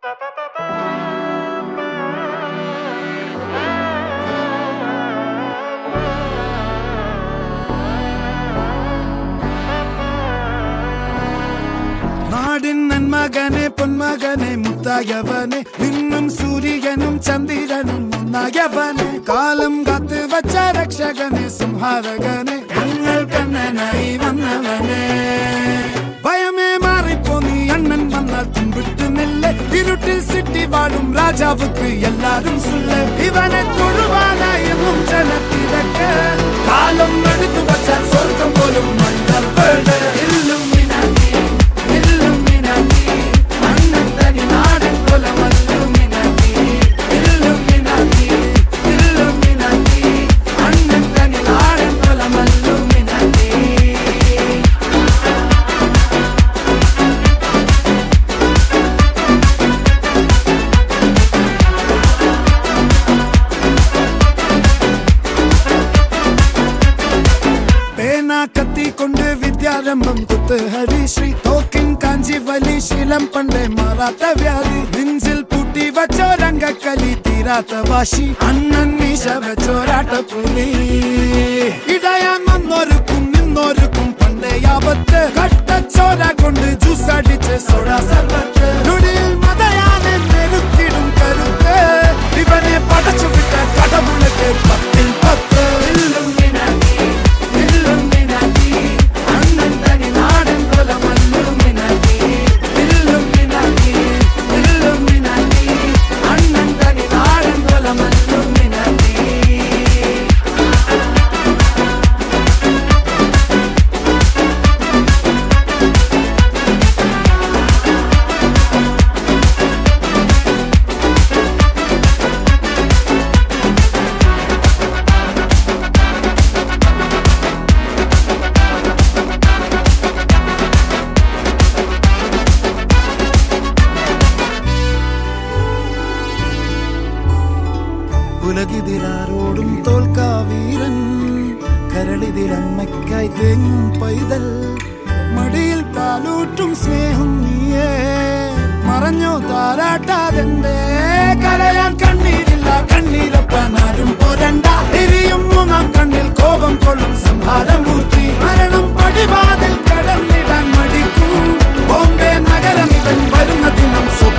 നാടിൻ നന്മകനെ പൊന്മകനെ മുത്തായവനെ നിന്നും സൂര്യനും ചന്ദ്രനും ഒന്നായവനെ കാലം കാത്ത് വച്ച രക്ഷകനെ സംഹാരകനെ ഞങ്ങൾ കണ്ണനായി വന്നവനെ ഭയമേ മാറിപ്പോ നീ അണ്ണൻ വന്നാൽ തുമ്പിട്ടുന്നില്ല ഇരുട്ടിൽ സിറ്റി വാഴും രാജാവുക്ക് എല്ലാരും സുല്ല ഇവനെ തൊഴുവാനായും ജനത്തിരക്ക് കാലം എടുത്തു വച്ചാൽ സ്വർഗം പോലും മണ്ണപ്പേട് കത്തിക്കൊണ്ട് വിദ്യാരംഭം കുത്ത് ഹരിശ്രീ തോക്കിൻ കാഞ്ചി വലി ശീലം പണ്ടേ മാറാത്ത വ്യാധി നെഞ്ചിൽ പൂട്ടി വച്ചോരംഗക്കലി തീരാത്ത വാശി അണ്ണൻ മീശ വെച്ചോരാട്ട പുലി ഇടയാന്നൊരുക്കും നിന്നൊരുക്കും പണ്ടേ ആപത്ത് കട്ടച്ചോര കൊണ്ട് ജ്യൂസ് അടിച്ച് സോഡ സർബത്ത് നുടിയിൽ മതയാനെ നെരുത്തിടും കരുത്ത് ഇവനെ പടച്ചു വിട്ട കടവുളക്ക് 10-10 ഉലകിതിലാരോടും തോൽക്കാവീരൻ കരളിതിലമ്മയ്ക്കായി തേങ്ങും പൈതൽ മടിയിൽ പാലൂട്ടും സ്നേഹം നീയേ മറഞ്ഞോ താരാട്ടാതെന്റെ കരയാൻ കണ്ണീരില്ല കണ്ണീരൊപ്പാനാരും പോരണ്ട എരിയും മൂന്നാം കണ്ണിൽ കോപം കൊള്ളും സംഹാരമൂർത്തി മരണം പടിവാതിൽ കടന്നിടാൻ മടിക്കും ബോംബെ നഗരം ഇവൻ വരുന്ന ദിനം